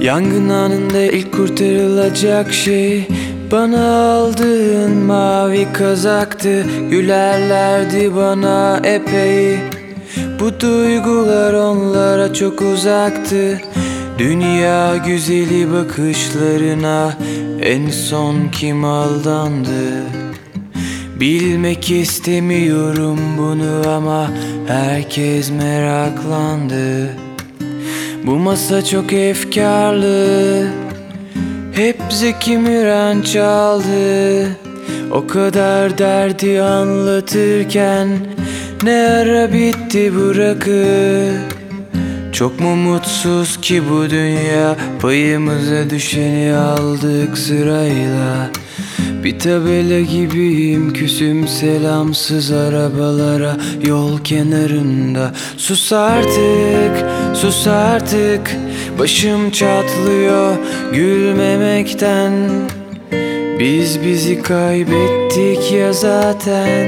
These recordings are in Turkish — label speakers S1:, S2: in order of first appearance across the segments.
S1: Yangın anında ilk kurtarılacak şey bana aldığın mavi kazaktı. Gülerlerdi bana epey. Bu duygular onlara çok uzaktı. Dünya güzeli bakışlarına en son kim aldandı? Bilmek istemiyorum bunu ama herkes meraklandı. Bu masa çok efkarlı, hep Zeki Müren çaldı. O kadar derdi anlatırken ne ara bitti bu rakı? Çok mu mutsuz ki bu dünya, payımıza düşeni aldık sırayla. Bir tabela gibiyim, küsüm selamsız arabalara yol kenarında. Sus artık, sus artık, başım çatlıyor gülmemekten. Biz bizi kaybettik ya zaten.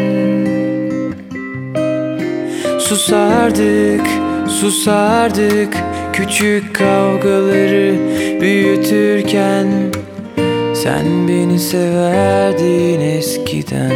S1: Sus artık, sus artık, küçük kavgaları büyütürken. Sen beni severdin eskiden.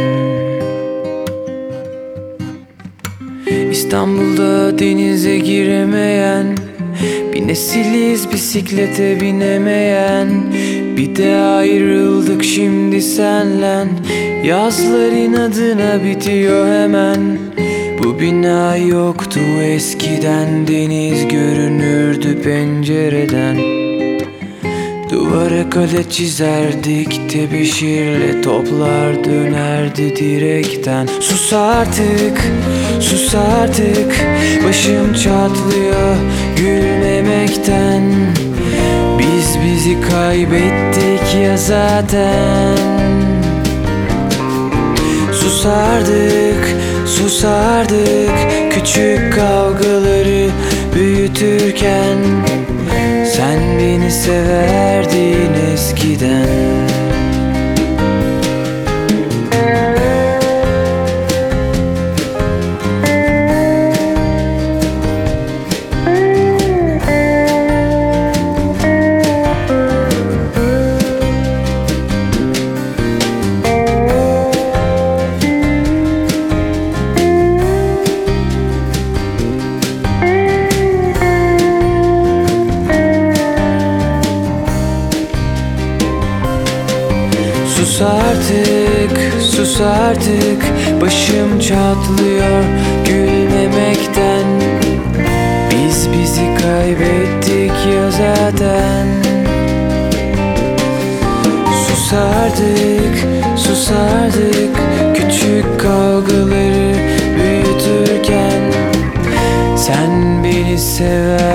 S1: İstanbul'da denize giremeyen, bir nesiliz bisiklete binemeyen. Bir de ayrıldık şimdi senle, yazlar inadına bitiyor hemen. Bu bina yoktu eskiden, deniz görünürdü pencereden. Duvara kale çizerdik tebeşirle, toplar dönerdi direkten. Sus artık, sus artık, başım çatlıyor gülmemekten. Biz bizi kaybettik ya zaten. Sus artık, sus artık, küçük kavgaları büyütürken. Sen beni severdin eskiden. Sus artık, sus artık, başım çatlıyor gülmemekten. Biz bizi kaybettik ya zaten. Sus artık, sus artık, küçük kavgaları büyütürken. Sen beni sever